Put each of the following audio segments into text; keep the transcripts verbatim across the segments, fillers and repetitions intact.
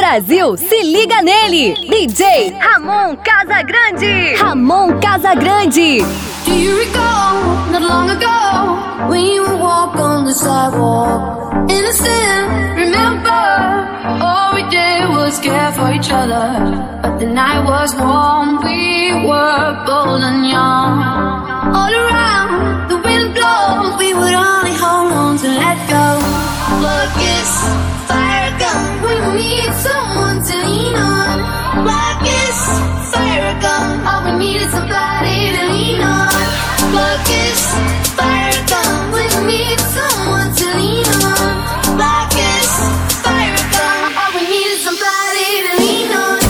Brasil se liga nele. D J Ramon Casagrande. Ramon Casagrande. Do you recall, not long ago, when you would walk on the sidewalk? Innocent, remember, all we did was care for each other. But the night was warm, we were bold and young. All around, the wind blows, we would only hold on to let go. Blood kiss, fire gun, we need someone to lean on. Blood kiss, fire gun, all we need is somebody to lean on. Blood kiss, fire gun, we need someone to lean on. Blood kiss, fire gun, all we need is somebody to lean on.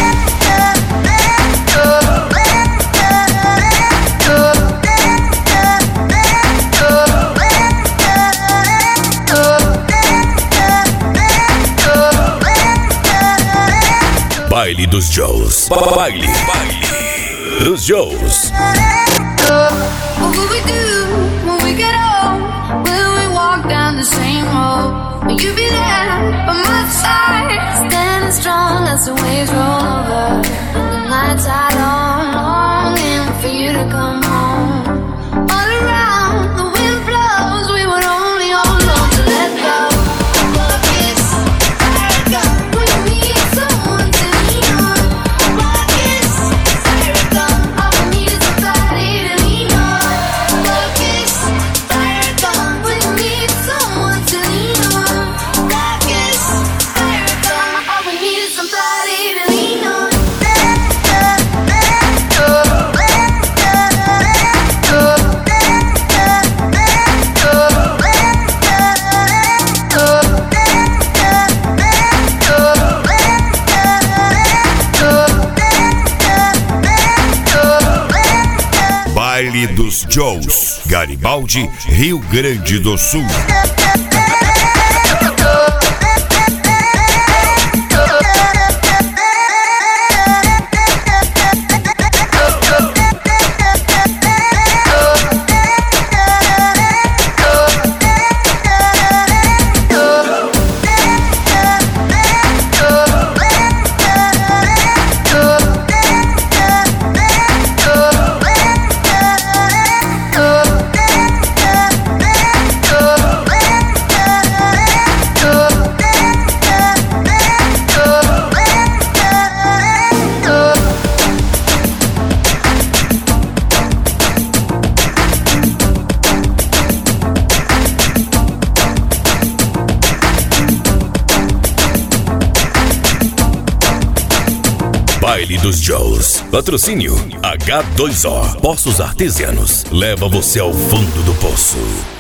Baile dos Joes. Baile, baile dos Joes. What will we do when we get old? Will we walk down the same road? Will you be there by my side, standing strong as the waves roll over? The nights I long, longing for you to come home. All around, the wind blows, we would only hold on to let go. Blood kiss, fire gun, we need someone to lean on. Blood kiss, fire gun, all we need is somebody to lean on. Blood kiss, fire gun, we need someone to lean on. Blood kiss, fire gun, all we need is somebody to lean on. Baile dos Joes. Garibaldi, Rio Grande do Sul. Baile dos Joes. Patrocínio H dois O. Poços Artesianos. Leva você ao fundo do poço.